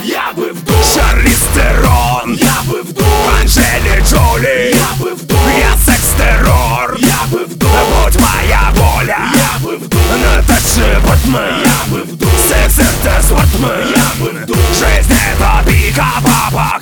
я бы в душ. Шарлиз Терон, я бы в душ. Анджели Джоли, я бы в душ. я секс-террор, я бы в душ. будь моя воля, я бы в душ. Наташа Портман, я бы в душ. секс это спортмен, я бы в душ. жизнь это пика, папа,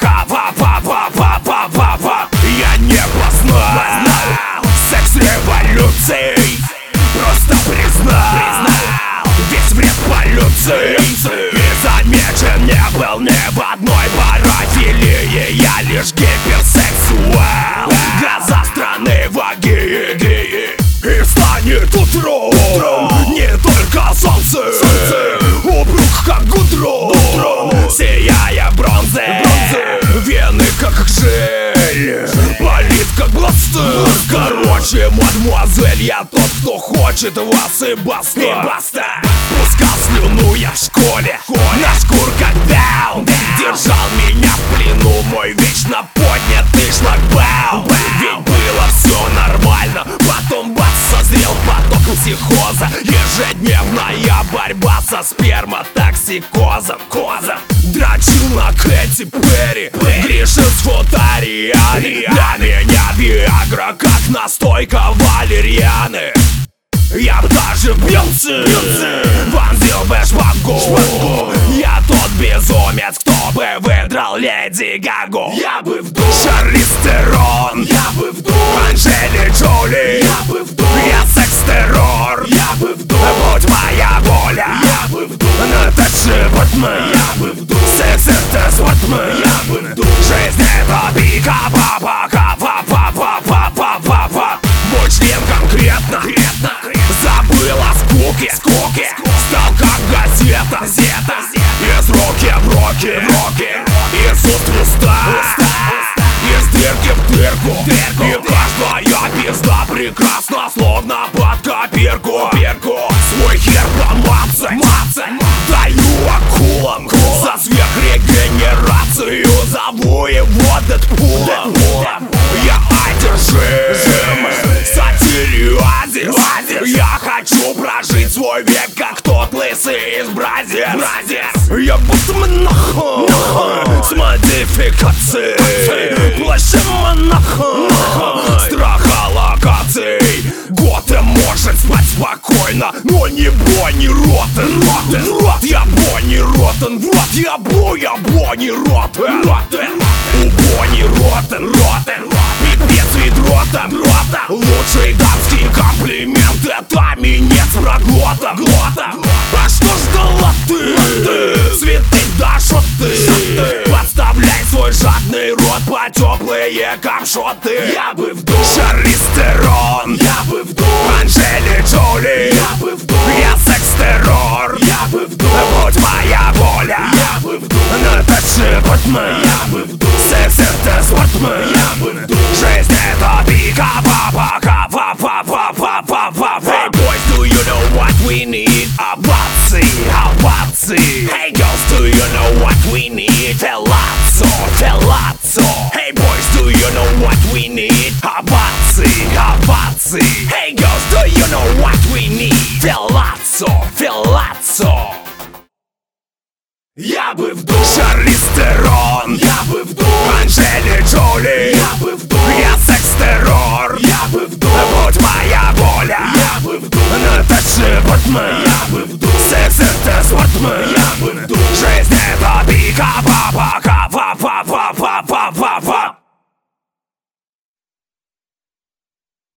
я не познал секс революций, просто признал весь вред полюции. И замечен не был ни в одной парафилии, я лишь гиперсексуал. Газа страны ваги, и станет утром не только солнце, упруг как гудрон, сияя бронзой, вены как жель, палит как бластер. Короче, мадемуазель, я тот, кто хочет вас и баста. Пускал слюну я в школе, на шкурках даун. Держал меня в плену мой вечно поднятый шлагбаум. Ведь было все нормально, потом бац, созрел поток психоза. Ежедневная борьба со сперматоксикозом. Дрочил на Кэти Перри, грешил с футарианы. Для меня Виагра как настойка валерьяны. Я б даже в бьюнцы вонзил бы шпагу. Я тот безумец, кто бы выдрал Леди Гагу. я бы в душ. Шарлиз Терон, я бы в душ. Анджели Джоли, я бы в душ. я секс-террор, я бы в душ. будь моя воля, я бы в душ. Наташа Портман, я бы в душ. секс это спортмен, я бы в душ. жизнь это пика, мой член конкретно забыл о скуке, стал как газета, из руки в руки, из уст в уста, из дырки в дырку. И каждая пизда прекрасна, словно под копирку. Свой хер помацать даю акулам за сверхрегенерацию, зову его Дэдпулом. Я одержим сатириазис. Я хочу прожить свой век, как тот лысый из Бразис. Я будто монахом с модификацией, плащем монахом страха локаций. Готэм может спать спокойно, но не Бонни Роттен. Я Бонни Роттен, я Бонни Роттен. У Бонни Роттен пипец ведротом. Лучший дамский комплимент — это минет проглота. А что ждала ты? Цветы да шоты. Подставляй свой жадный рот по теплые камшоты. я бы в душ. Шарлиз Терон, я бы в душ. Анджели Джоли, я бы в душ. я секс-террор, я бы в душ. будь моя воля, я бы в душ. Наташа Портман, я бы в душ. секс это спортмен, я бы в душ. жизнь это пика, Hey boys, do you know what we need? Овации. Hey girls, do you know what we need? Fellatio. Hey boys, do you know what we need? Овации. Hey girls, do you know what we need? Fellatio. я бы в душ. Шарлиз Терон, я бы в душ. Анджели Джоли, я бы в душ. я секс-террор, я бы в душ. будь моя воля, я бы в душ. Наташа Портман, я бы в душ. секс это спортмен, я бы в душ.